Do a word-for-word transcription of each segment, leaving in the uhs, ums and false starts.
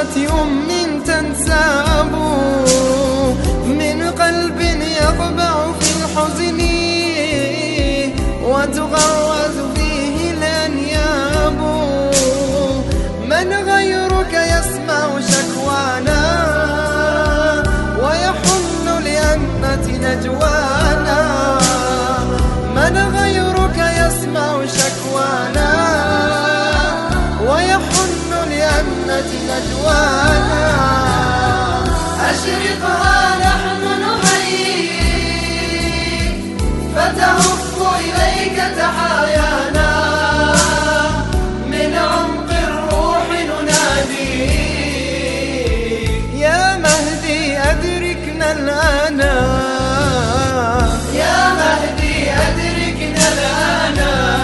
دمعة أم تنساب من قلب يقبع في الحزن وتغرز فيه الأنياب. من غيرك يسمع شكوانا ويحن لأنة نجوانا. من غيرك يسمع شكوانا ويحن لأنة نجوانا. أشرقها نحن نحييك فتهف إليك تحايانا. من عمق الروح نناديك يا مهدي أدركنا الآن. يا مهدي أدركنا الآن.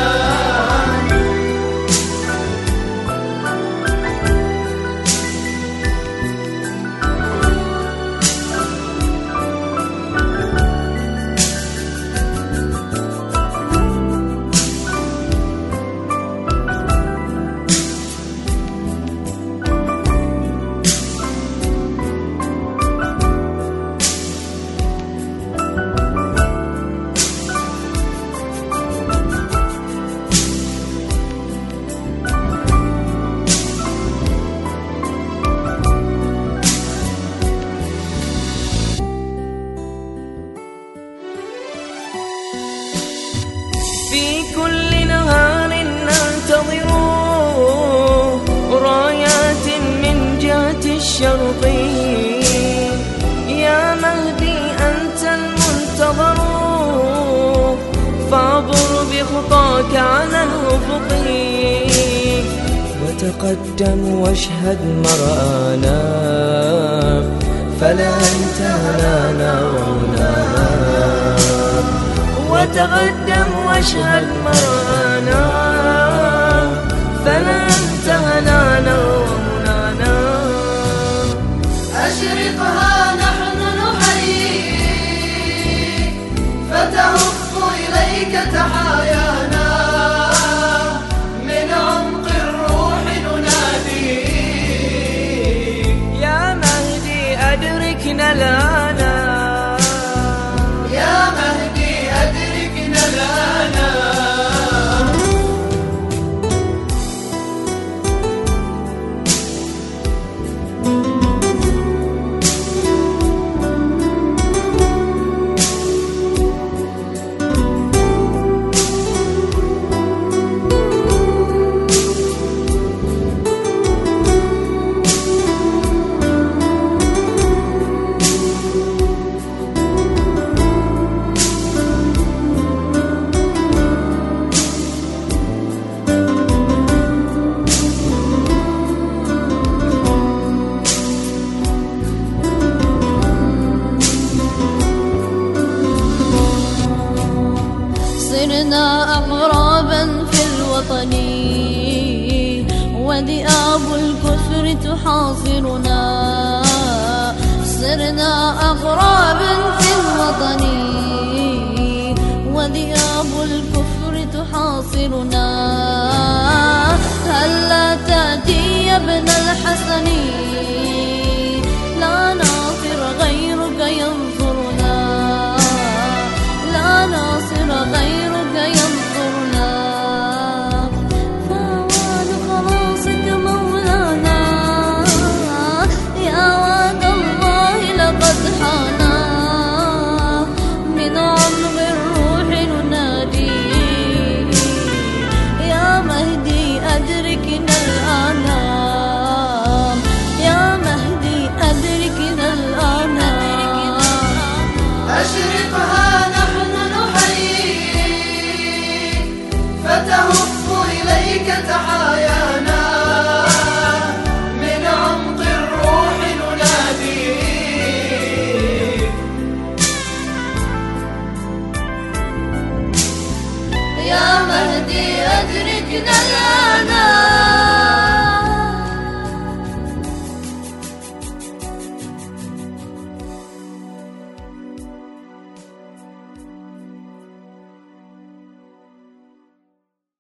في كل نهار ننتظر رايات من جهة الشرق. يا مهدي أنت المنتظر فعبر بخطاك على الأفق. وتقدم واشهد مرآنا فلا أنت هنانا وهنانا. وتقدم واشهد مرآنا فلا أنت هنانا وهنانا. أشرقها نحن نحييك فتهف إليك تحايانا. من عمق الروح نناديك يا مهدي أدركنا الآن. يا مهدي أدركنا الآن. صرنا أغرابا في الوطن وذئاب الكفر تحاصرنا. صرنا أغرابا في الوطن وذئاب الكفر تحاصرنا. هلا تأتي يا ابن الحسن لا ناصر غيرك ينصرنا. لا ناصر غيرك ينصرنا. فوعد خلاصك مولانا يا وعد الله لقد حانا. من عمق الروح نناديك يا مهدي أدركنا الآن. يا مهدي أدركنا الآن. أشرقها نحن نحييك فتهف إليك تحايانا. من عمق الروح نناديك يا مهدي أدركنا الآن.